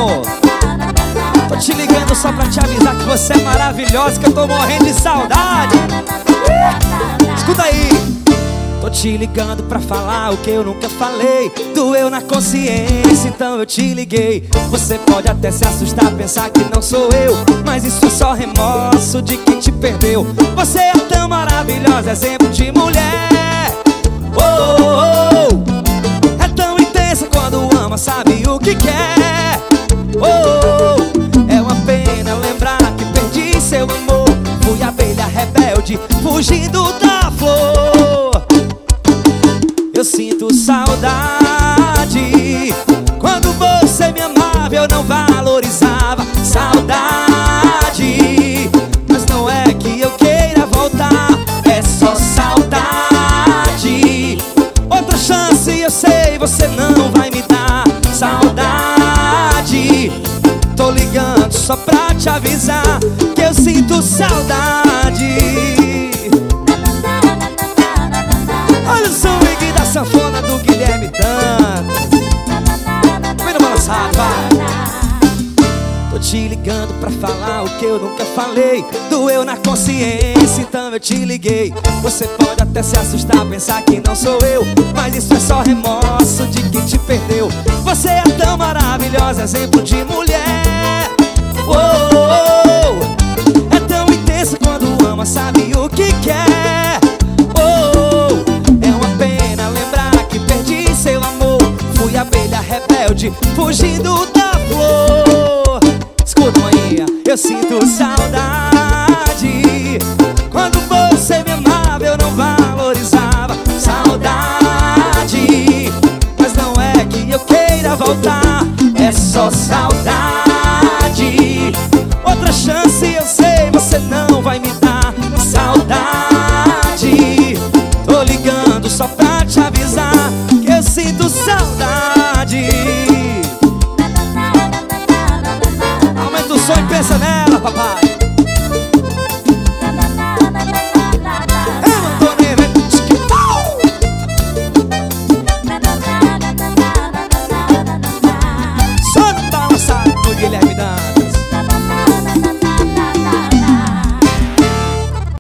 amor. Tô te ligando só pra te avisar que você é maravilhosa, que eu tô morrendo de saudade. Escuta aí. Tô te ligando pra falar o que eu nunca falei. Doeu na consciência, então eu te liguei. Você pode até se assustar, pensar que não sou eu, mas isso é só remorso de quem te perdeu. Você é tão maravilhosa, exemplo de mulher. Oh, oh, oh. É tão intensa quando ama, sabe o que quer. Oh, oh. É uma pena lembrar que perdi seu amor. Fui abelha rebelde, fugindo da flor. Eu sinto saudade. Quando você me amava eu não valorizava. Saudade, mas não é que eu queira voltar, é só saudade. Outra chance eu sei você não vai me dar. Saudade, tô ligando só pra te avisar que eu sinto saudade. Olha o swing da sanfona do Guilherme Dantas. Vem no balançado, vai. Tô te ligando pra falar o que eu nunca falei. Doeu na consciência, então eu te liguei. Você pode até se assustar, pensar que não sou eu, mas isso é só remorso de quem te perdeu. Você é tão maravilhosa, exemplo de mulher. Oh, oh, oh. É tão intensa quando ama, sabe o que quer. Fui abelha rebelde, fugindo da flor. Escuta, maninha, eu sinto saudade. Quando você me amava eu não valorizava. Saudade, mas não é que eu queira voltar, é só saudade. Outra chance eu sei você não vai me dar. Saudade, tô ligando só pra te avisar que eu sinto saudade. Aumenta o som e pensa nela, papai.